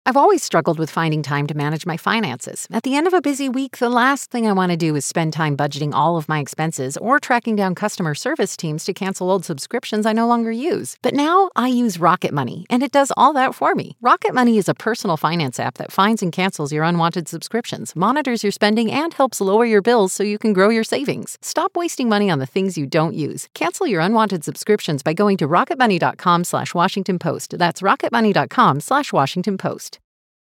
I've always struggled with finding time to manage my finances. At the end of a busy week, the last thing I want to do is spend time budgeting all of my expenses or tracking down customer service teams to cancel old subscriptions I no longer use. But now I use Rocket Money, and it does all that for me. Rocket Money is a personal finance app that finds and cancels your unwanted subscriptions, monitors your spending, and helps lower your bills so you can grow your savings. Stop wasting money on the things you don't use. Cancel your unwanted subscriptions by going to rocketmoney.com/Washington Post. That's rocketmoney.com/Washington Post.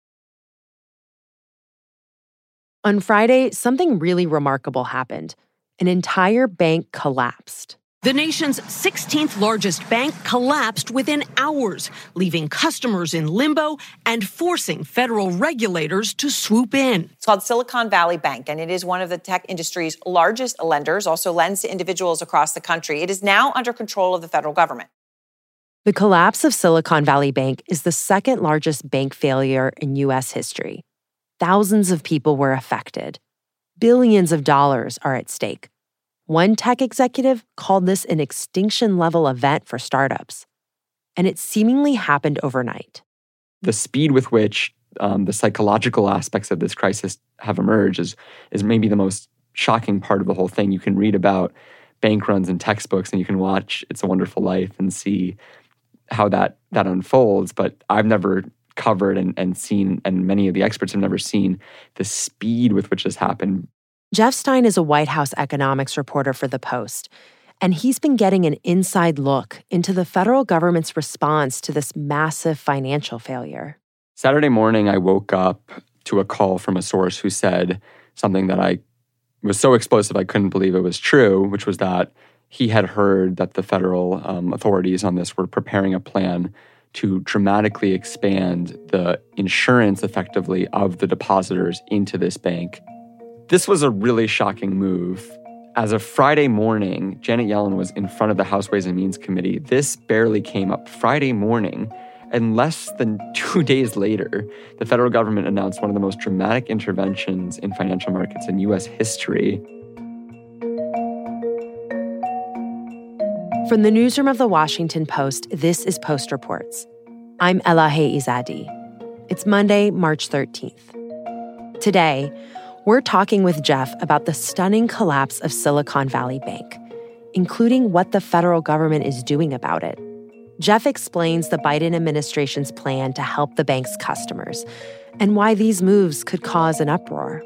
On Friday, something really remarkable happened. An entire bank collapsed. The nation's 16th largest bank collapsed within hours, leaving customers in limbo and forcing federal regulators to swoop in. It's called Silicon Valley Bank, and it is one of the tech industry's largest lenders, also lends to individuals across the country. It is now under control of the federal government. The collapse of Silicon Valley Bank is the second largest bank failure in U.S. history. Thousands of people were affected. Billions of dollars are at stake. One tech executive called this an extinction-level event for startups. And it seemingly happened overnight. The speed with which the psychological aspects of this crisis have emerged is maybe the most shocking part of the whole thing. You can read about bank runs in textbooks, and you can watch It's a Wonderful Life and see how that unfolds. But I've never covered and seen, and many of the experts have never seen, the speed with which this happened. Jeff Stein is a White House economics reporter for The Post, and he's been getting an inside look into the federal government's response to this massive financial failure. Saturday morning, I woke up to a call from a source who said something that I was so explosive I couldn't believe it was true, which was that he had heard that the federal authorities on this were preparing a plan to dramatically expand the insurance, effectively, of the depositors into this bank. This was a really shocking move. As of Friday morning, Janet Yellen was in front of the House Ways and Means Committee. This barely came up Friday morning, and less than 2 days later, the federal government announced one of the most dramatic interventions in financial markets in U.S. history. From the newsroom of The Washington Post, this is Post Reports. I'm Elahe Izadi. It's Monday, March 13th. Today, we're talking with Jeff about the stunning collapse of Silicon Valley Bank, including what the federal government is doing about it. Jeff explains the Biden administration's plan to help the bank's customers and why these moves could cause an uproar.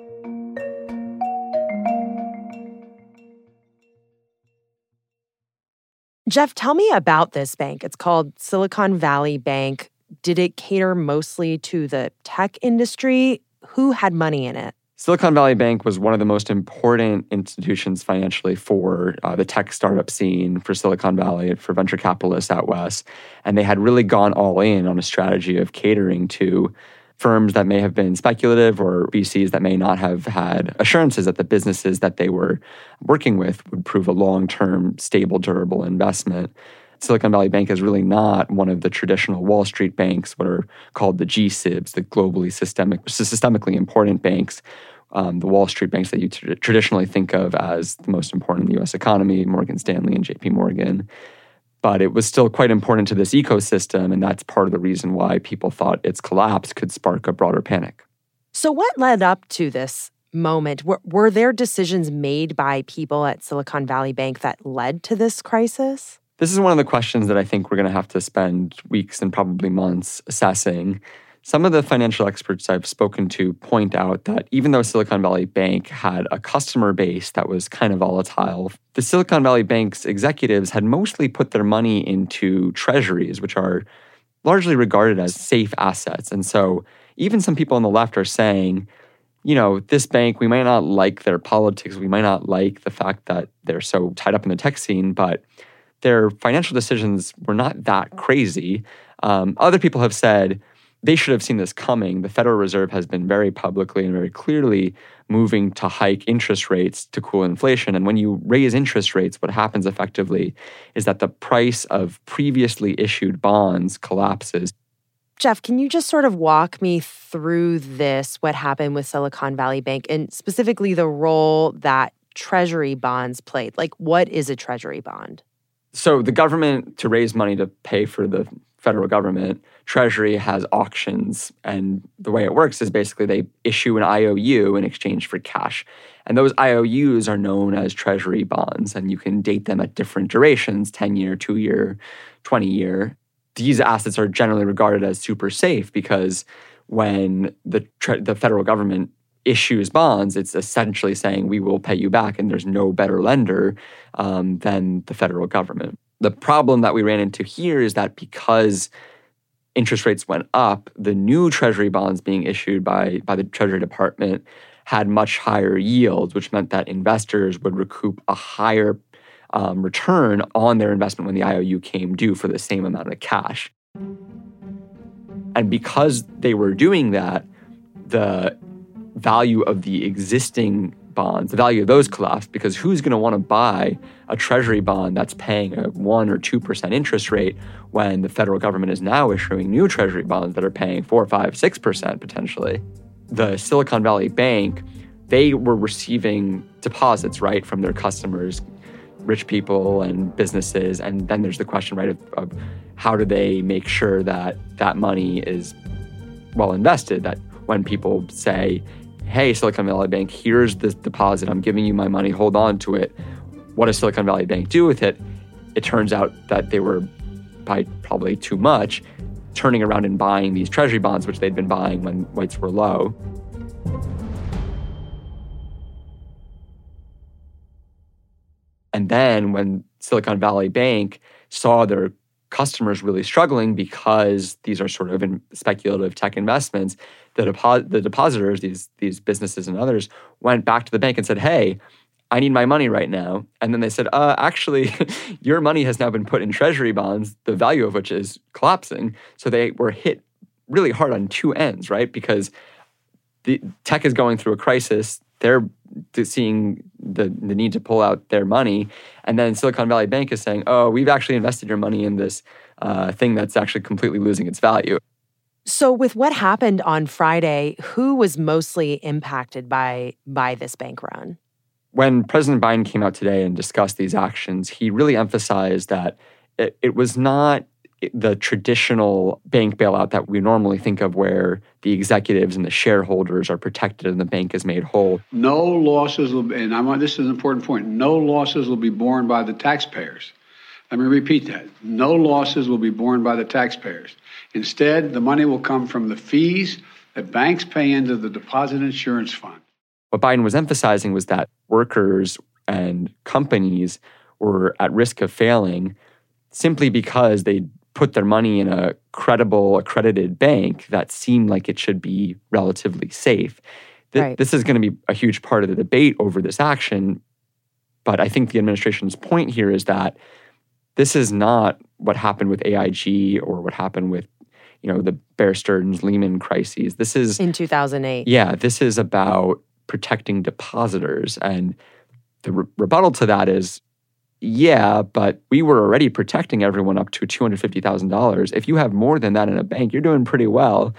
Jeff, tell me about this bank. It's called Silicon Valley Bank. Did it cater mostly to the tech industry? Who had money in it? Silicon Valley Bank was one of the most important institutions financially for the tech startup scene, for Silicon Valley, for venture capitalists out west. And they had really gone all in on a strategy of catering to firms that may have been speculative or VCs that may not have had assurances that the businesses that they were working with would prove a long-term, stable, durable investment. Silicon Valley Bank is really not one of the traditional Wall Street banks, what are called the G-SIBs, the globally systemically important banks, the Wall Street banks that you traditionally think of as the most important in the U.S. economy, Morgan Stanley and J.P. Morgan. But it was still quite important to this ecosystem, and that's part of the reason why people thought its collapse could spark a broader panic. So what led up to this moment? Were there decisions made by people at Silicon Valley Bank that led to this crisis? This is one of the questions that I think we're going to have to spend weeks and probably months assessing. Some of the financial experts I've spoken to point out that even though Silicon Valley Bank had a customer base that was kind of volatile, the Silicon Valley Bank's executives had mostly put their money into treasuries, which are largely regarded as safe assets. And so even some people on the left are saying, you know, this bank, we might not like their politics, we might not like the fact that they're so tied up in the tech scene, but their financial decisions were not that crazy. Other people have said, they should have seen this coming. The Federal Reserve has been very publicly and very clearly moving to hike interest rates to cool inflation. And when you raise interest rates, what happens effectively is that the price of previously issued bonds collapses. Jeff, can you just sort of walk me through this, what happened with Silicon Valley Bank, and specifically the role that treasury bonds played? Like, what is a treasury bond? So the government, to raise money to pay for the federal government, Treasury has auctions. And the way it works is basically they issue an IOU in exchange for cash. And those IOUs are known as Treasury bonds, and you can date them at different durations, 10-year, 2-year, 20-year. These assets are generally regarded as super safe because when the federal government issues bonds, it's essentially saying we will pay you back, and there's no better lender than the federal government. The problem that we ran into here is that because interest rates went up, the new Treasury bonds being issued by the Treasury Department had much higher yields, which meant that investors would recoup a higher return on their investment when the IOU came due for the same amount of cash. And because they were doing that, the value of the existing bonds, the value of those collapsed, because who's going to want to buy a Treasury bond that's paying a 1 or 2% interest rate when the federal government is now issuing new Treasury bonds that are paying 4, 5, 6% potentially? The Silicon Valley Bank, they were receiving deposits, right, from their customers, rich people and businesses. And then there's the question, right, of how do they make sure that that money is well invested, that when people say, hey, Silicon Valley Bank, here's this deposit, I'm giving you my money, hold on to it. What does Silicon Valley Bank do with it? It turns out that they were, by probably too much, turning around and buying these Treasury bonds, which they'd been buying when rates were low. And then when Silicon Valley Bank saw their customers really struggling because these are sort of speculative tech investments, the depositors, these businesses and others, went back to the bank and said, hey, I need my money right now. And then they said, actually, your money has now been put in Treasury bonds, the value of which is collapsing. So they were hit really hard on two ends, right? Because the tech is going through a crisis. They're seeing the need to pull out their money. And then Silicon Valley Bank is saying, oh, we've actually invested your money in this thing that's actually completely losing its value. So with what happened on Friday, who was mostly impacted by this bank run? When President Biden came out today and discussed these actions, he really emphasized that it was not the traditional bank bailout that we normally think of, where the executives and the shareholders are protected and the bank is made whole. No losses will be, and this is an important point, no losses will be borne by the taxpayers. Let me repeat that. No losses will be borne by the taxpayers. Instead, the money will come from the fees that banks pay into the Deposit Insurance Fund. What Biden was emphasizing was that workers and companies were at risk of failing simply because they put their money in a credible, accredited bank that seemed like it should be relatively safe. Right. This is going to be a huge part of the debate over this action. But I think the administration's point here is that this is not what happened with AIG or what happened with, the Bear Stearns Lehman crises. This is in 2008. Yeah, this is about protecting depositors. And the rebuttal to that is, yeah, but we were already protecting everyone up to $250,000. If you have more than that in a bank, you're doing pretty well.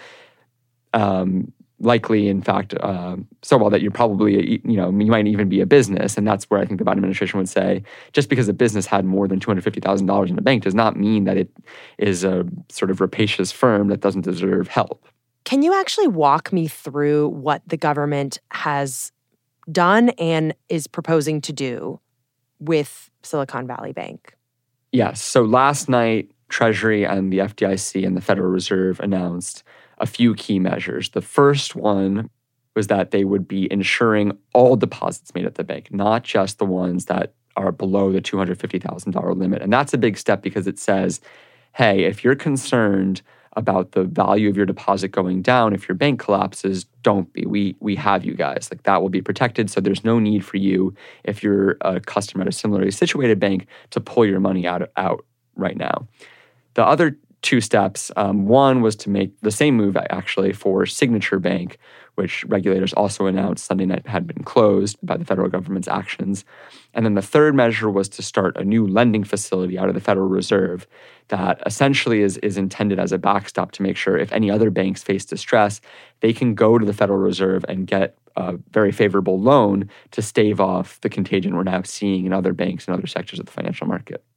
Likely, in fact, so well that you're probably, you might even be a business. And that's where I think the Biden administration would say, just because a business had more than $250,000 in a bank does not mean that it is a sort of rapacious firm that doesn't deserve help. Can you actually walk me through what the government has done and is proposing to do with Silicon Valley Bank? Yes. So last night, Treasury and the FDIC and the Federal Reserve announced a few key measures. The first one was that they would be insuring all deposits made at the bank, not just the ones that are below the $250,000 limit. And that's a big step because it says, hey, if you're concerned about the value of your deposit going down, if your bank collapses, don't be. We have you guys. Like, that will be protected. So there's no need for you, if you're a customer at a similarly situated bank, to pull your money out right now. The other two steps, one was to make the same move actually for Signature Bank, which regulators also announced Sunday night had been closed by the federal government's actions. And then the third measure was to start a new lending facility out of the Federal Reserve that essentially is intended as a backstop to make sure if any other banks face distress, they can go to the Federal Reserve and get a very favorable loan to stave off the contagion we're now seeing in other banks and other sectors of the financial market.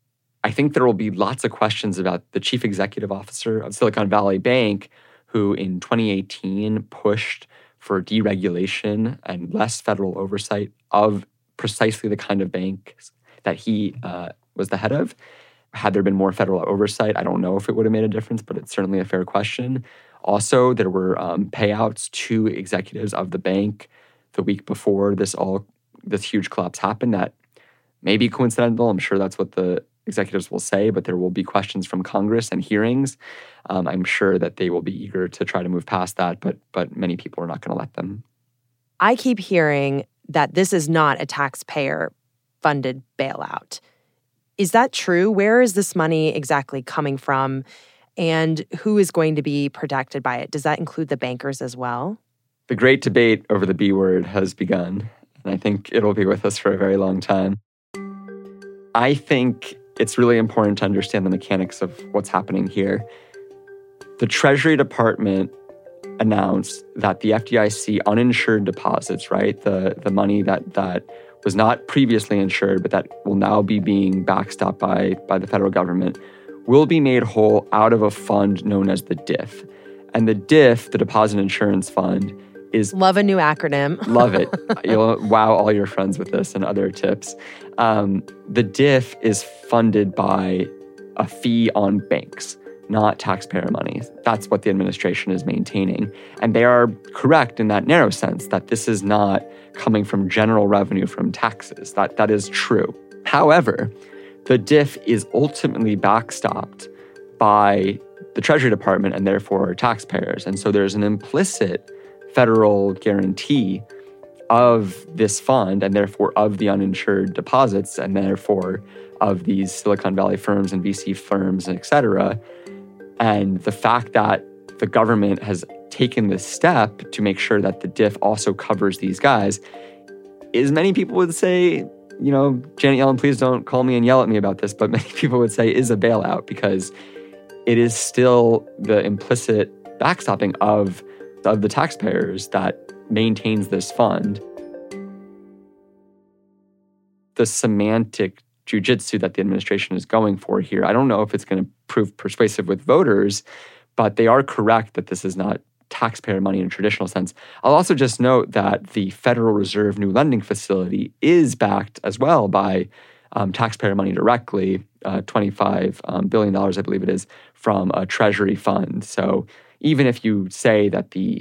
I think there will be lots of questions about the chief executive officer of Silicon Valley Bank, who in 2018 pushed for deregulation and less federal oversight of precisely the kind of banks that he was the head of. Had there been more federal oversight, I don't know if it would have made a difference, but it's certainly a fair question. Also, there were payouts to executives of the bank the week before this huge collapse happened that may be coincidental. I'm sure that's what the executives will say, but there will be questions from Congress and hearings. I'm sure that they will be eager to try to move past that, but many people are not going to let them. I keep hearing that this is not a taxpayer-funded bailout. Is that true? Where is this money exactly coming from, and who is going to be protected by it? Does that include the bankers as well? The great debate over the B word has begun, and I think it'll be with us for a very long time. I think it's really important to understand the mechanics of what's happening here. The Treasury Department announced that the FDIC uninsured deposits, right, the money that was not previously insured but that will now be being backstopped by the federal government, will be made whole out of a fund known as the DIF. And the DIF, the Deposit Insurance Fund, is... Love a new acronym. Love it. You'll wow all your friends with this and other tips. The DIF is funded by a fee on banks, not taxpayer money. That's what the administration is maintaining. And they are correct in that narrow sense that this is not coming from general revenue from taxes. That is true. However, the DIF is ultimately backstopped by the Treasury Department and therefore taxpayers. And so there's an implicit federal guarantee of this fund and therefore of the uninsured deposits and therefore of these Silicon Valley firms and VC firms, et cetera. And the fact that the government has taken this step to make sure that the DIF also covers these guys is, many people would say, Janet Yellen, please don't call me and yell at me about this, but many people would say is a bailout because it is still the implicit backstopping of the taxpayers that maintains this fund. The semantic jujitsu that the administration is going for here, I don't know if it's going to prove persuasive with voters, but they are correct that this is not taxpayer money in a traditional sense. I'll also just note that the Federal Reserve New Lending Facility is backed as well by taxpayer money directly, $25 billion, I believe it is, from a Treasury fund. So even if you say that the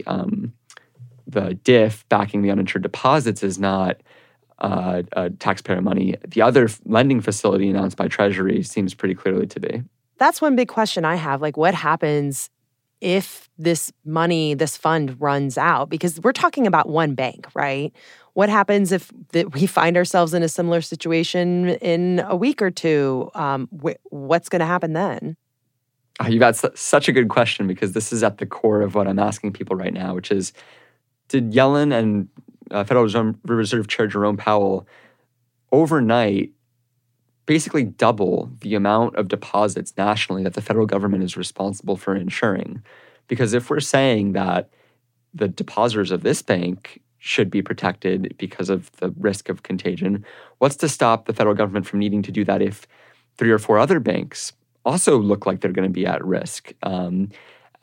DIF backing the uninsured deposits is not taxpayer money, the other lending facility announced by Treasury seems pretty clearly to be. That's one big question I have. Like, what happens if this money, this fund runs out? Because we're talking about one bank, right? What happens if we find ourselves in a similar situation in a week or two? What's going to happen then? You've got such a good question, because this is at the core of what I'm asking people right now, which is, did Yellen and Federal Reserve Chair Jerome Powell overnight basically double the amount of deposits nationally that the federal government is responsible for insuring? Because if we're saying that the depositors of this bank should be protected because of the risk of contagion, what's to stop the federal government from needing to do that if 3 or 4 other banks also look like they're going to be at risk and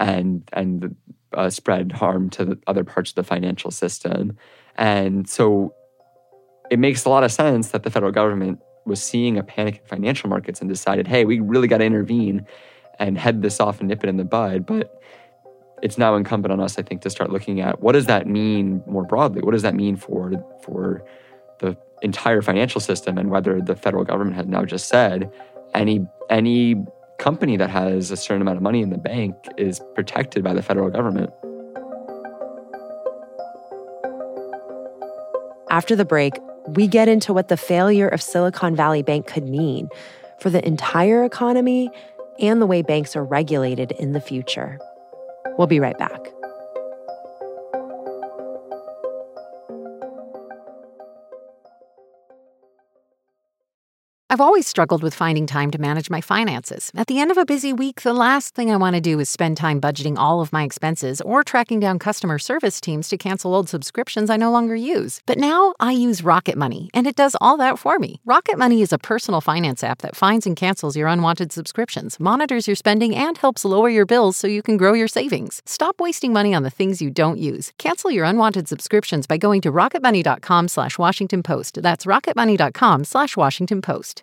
spread harm to the other parts of the financial system? And so it makes a lot of sense that the federal government was seeing a panic in financial markets and decided, hey, we really got to intervene and head this off and nip it in the bud. But it's now incumbent on us, I think, to start looking at what does that mean more broadly? What does that mean for the entire financial system, and whether the federal government has now just said any company that has a certain amount of money in the bank is protected by the federal government. After the break, we get into what the failure of Silicon Valley Bank could mean for the entire economy and the way banks are regulated in the future. We'll be right back. I've always struggled with finding time to manage my finances. At the end of a busy week, the last thing I want to do is spend time budgeting all of my expenses or tracking down customer service teams to cancel old subscriptions I no longer use. But now I use Rocket Money, and it does all that for me. Rocket Money is a personal finance app that finds and cancels your unwanted subscriptions, monitors your spending, and helps lower your bills so you can grow your savings. Stop wasting money on the things you don't use. Cancel your unwanted subscriptions by going to rocketmoney.com/Washington Post. That's rocketmoney.com/Washington Post.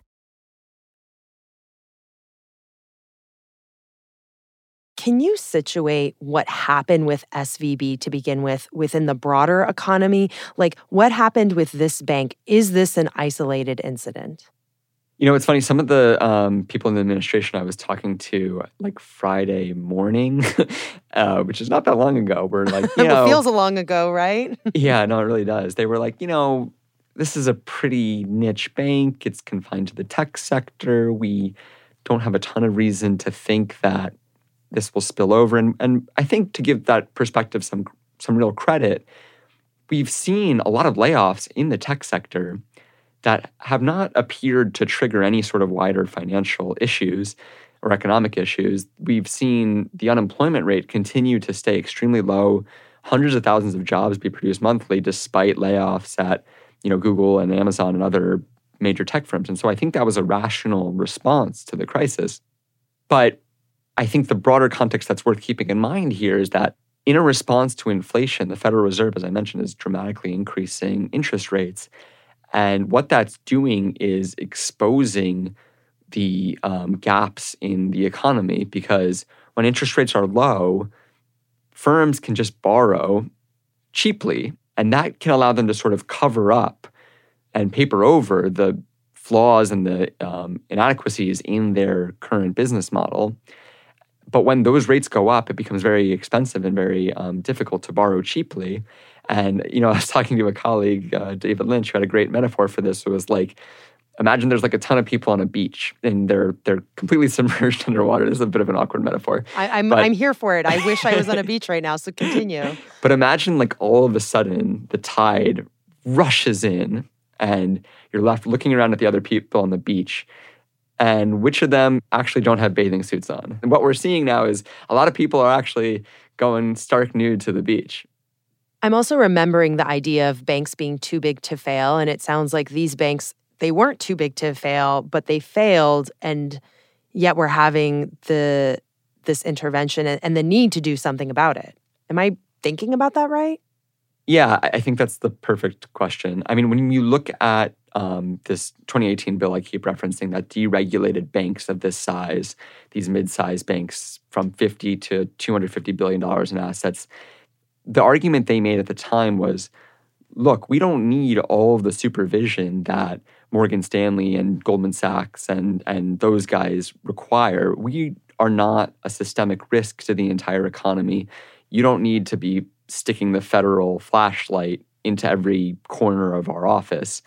Can you situate what happened with SVB to begin with within the broader economy? Like, what happened with this bank? Is this an isolated incident? You know, it's funny. Some of the people in the administration I was talking to, like Friday morning, which is not that long ago, were like, you know, it feels a long ago, right? Yeah, no, it really does. They were like, you know, this is a pretty niche bank. It's confined to the tech sector. We don't have a ton of reason to think that this will spill over. And I think to give that perspective some real credit, we've seen a lot of layoffs in the tech sector that have not appeared to trigger any sort of wider financial issues or economic issues. We've seen the unemployment rate continue to stay extremely low, hundreds of thousands of jobs be produced monthly despite layoffs at, you know, Google and Amazon and other major tech firms. And so I think that was a rational response to the crisis. But I think the broader context that's worth keeping in mind here is that in a response to inflation, the Federal Reserve, as I mentioned, is dramatically increasing interest rates. And what that's doing is exposing the gaps in the economy, because when interest rates are low, firms can just borrow cheaply, and that can allow them to sort of cover up and paper over the flaws and the inadequacies in their current business model. But when those rates go up, it becomes very expensive and very difficult to borrow cheaply. And, you know, I was talking to a colleague, David Lynch, who had a great metaphor for this. It was like, imagine there's like a ton of people on a beach and they're completely submerged underwater. This is a bit of an awkward metaphor. I'm here for it. I wish I was on a beach right now, so continue. But imagine like all of a sudden the tide rushes in and you're left looking around at the other people on the beach. And which of them actually don't have bathing suits on? And what we're seeing now is a lot of people are actually going stark nude to the beach. I'm also remembering the idea of banks being too big to fail. And it sounds like these banks, they weren't too big to fail, but they failed. And yet we're having this intervention and the need to do something about it. Am I thinking about that right? Yeah, I think that's the perfect question. I mean, when you look at this 2018 bill I keep referencing that deregulated banks of this size, these mid-sized banks from $50 to $250 billion in assets, the argument they made at the time was, look, we don't need all of the supervision that Morgan Stanley and Goldman Sachs and those guys require. We are not a systemic risk to the entire economy. You don't need to be sticking the federal flashlight into every corner of our office.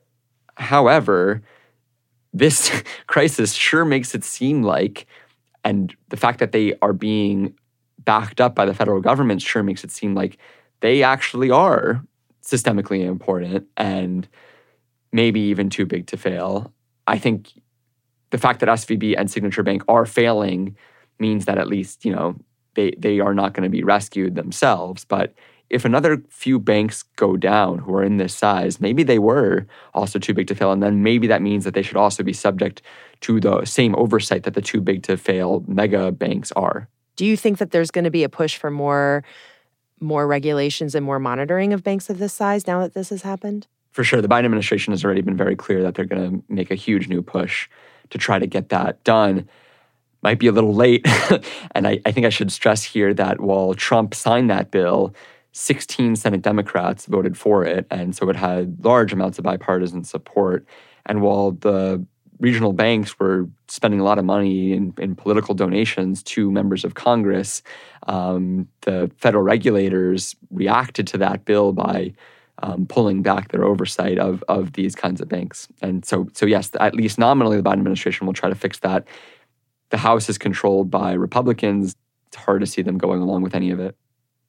However, this crisis sure makes it seem like, and the fact that they are being backed up by the federal government sure makes it seem like they actually are systemically important and maybe even too big to fail. I think the fact that SVB and Signature Bank are failing means that at least, you know, they are not going to be rescued themselves. But if another few banks go down who are in this size, maybe they were also too big to fail. And then maybe that means that they should also be subject to the same oversight that the too big to fail mega banks are. Do you think that there's going to be a push for more regulations and more monitoring of banks of this size now that this has happened? For sure. The Biden administration has already been very clear that they're going to make a huge new push to try to get that done. Might be a little late. And I think I should stress here that while Trump signed that bill, 16 Senate Democrats voted for it. And so it had large amounts of bipartisan support. And while the regional banks were spending a lot of money in political donations to members of Congress, the federal regulators reacted to that bill by pulling back their oversight of these kinds of banks. And so yes, at least nominally, the Biden administration will try to fix that. The House is controlled by Republicans. It's hard to see them going along with any of it.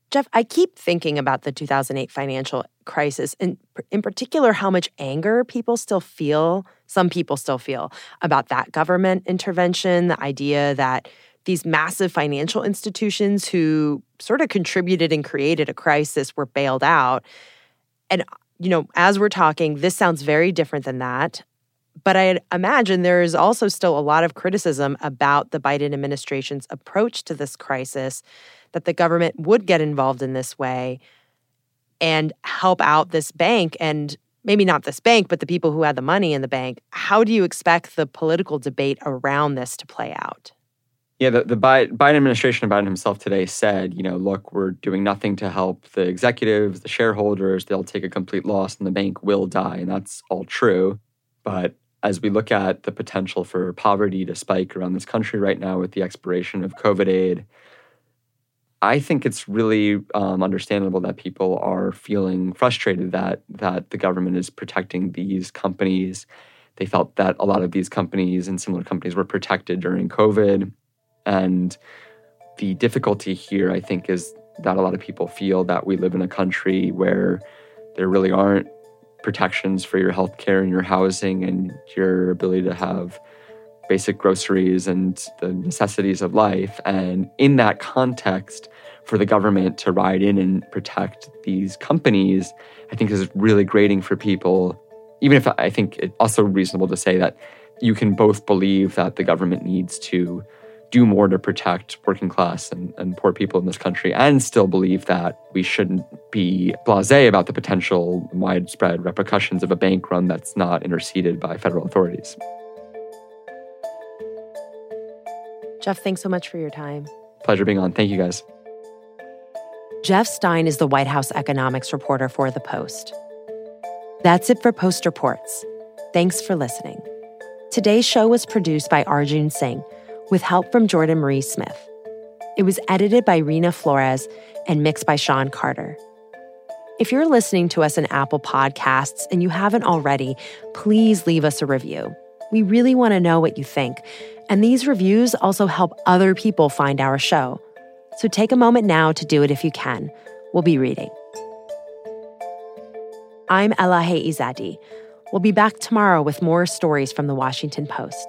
Jeff, I keep thinking about the 2008 financial crisis, and in particular, how much anger some people still feel about that government intervention, the idea that these massive financial institutions who sort of contributed and created a crisis were bailed out. And, as we're talking, this sounds very different than that. But I imagine there is also still a lot of criticism about the Biden administration's approach to this crisis, that the government would get involved in this way and help out this bank, and maybe not this bank, but the people who had the money in the bank. How do you expect the political debate around this to play out? Yeah, the Biden administration, Biden himself today said, look, we're doing nothing to help the executives, the shareholders. They'll take a complete loss and the bank will die. And that's all true. But as we look at the potential for poverty to spike around this country right now with the expiration of COVID aid, I think it's really understandable that people are feeling frustrated that the government is protecting these companies. They felt that a lot of these companies and similar companies were protected during COVID. And the difficulty here, I think, is that a lot of people feel that we live in a country where there really aren't protections for your healthcare and your housing and your ability to have basic groceries and the necessities of life. And in that context, for the government to ride in and protect these companies, I think is really grating for people. Even if I think it's also reasonable to say that you can both believe that the government needs to do more to protect working class and poor people in this country, and still believe that we shouldn't be blasé about the potential widespread repercussions of a bank run that's not interceded by federal authorities. Jeff, thanks so much for your time. Pleasure being on. Thank you, guys. Jeff Stein is the White House economics reporter for The Post. That's it for Post Reports. Thanks for listening. Today's show was produced by Arjun Singh, with help from Jordan Marie Smith. It was edited by Rena Flores and mixed by Sean Carter. If you're listening to us in Apple Podcasts and you haven't already, please leave us a review. We really want to know what you think. And these reviews also help other people find our show. So take a moment now to do it if you can. We'll be reading. I'm Elahe Izadi. We'll be back tomorrow with more stories from The Washington Post.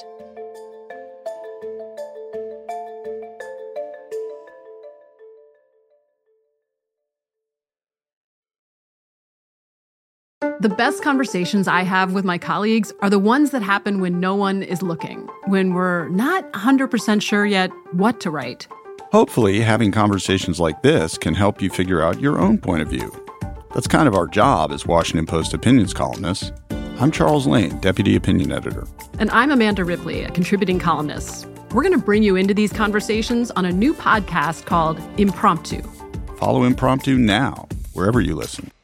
The best conversations I have with my colleagues are the ones that happen when no one is looking, when we're not 100% sure yet what to write. Hopefully, having conversations like this can help you figure out your own point of view. That's kind of our job as Washington Post opinions columnists. I'm Charles Lane, Deputy Opinion Editor. And I'm Amanda Ripley, a contributing columnist. We're going to bring you into these conversations on a new podcast called Impromptu. Follow Impromptu now, wherever you listen.